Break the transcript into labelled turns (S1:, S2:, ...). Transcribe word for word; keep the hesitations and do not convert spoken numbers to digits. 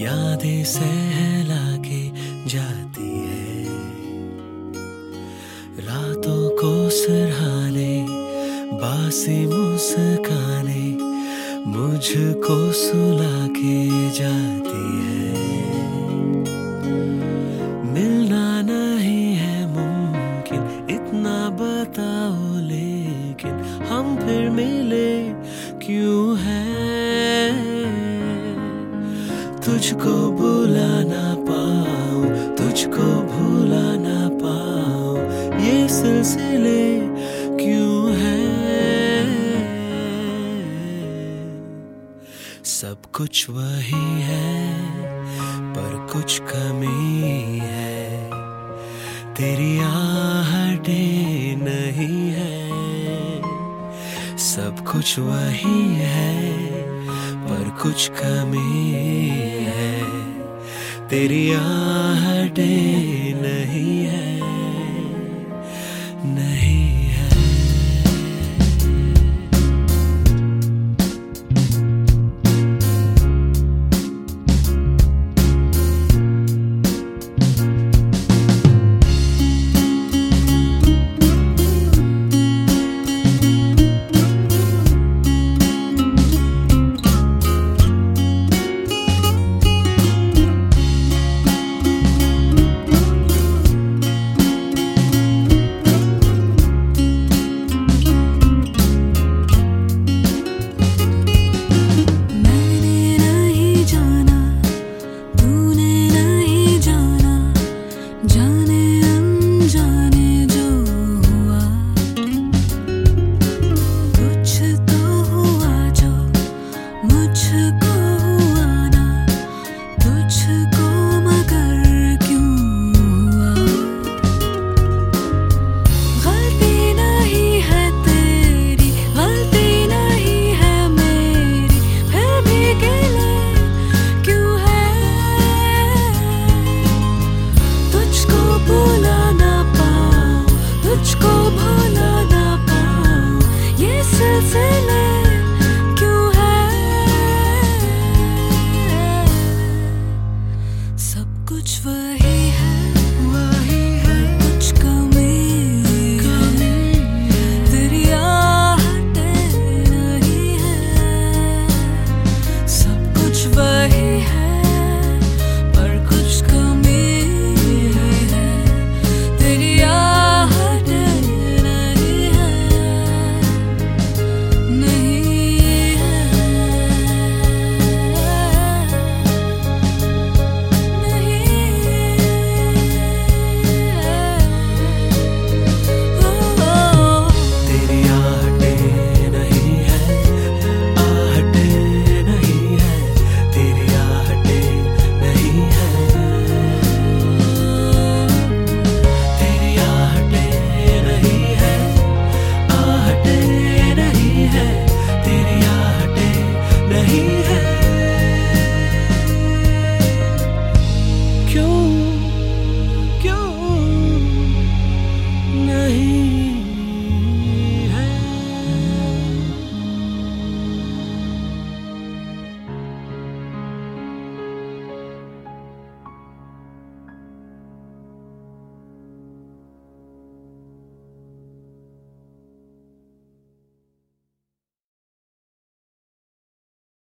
S1: यादें सहला के जाती है, रातों को सिरहाने बासी मुस्काने मुझको सुला के जाती है। मिलना नहीं है मुमकिन इतना बताओ, लेकिन हम फिर मिले क्यों है? तुझको भुला ना पाऊं, तुझको भुला ना पाऊं, ये सिलसिले क्यों है? सब कुछ वही है पर कुछ कमी है, तेरी आहटें नहीं है। सब कुछ वही है पर कुछ कमी है, तेरी आहटें नहीं है, नहीं है।
S2: मुझको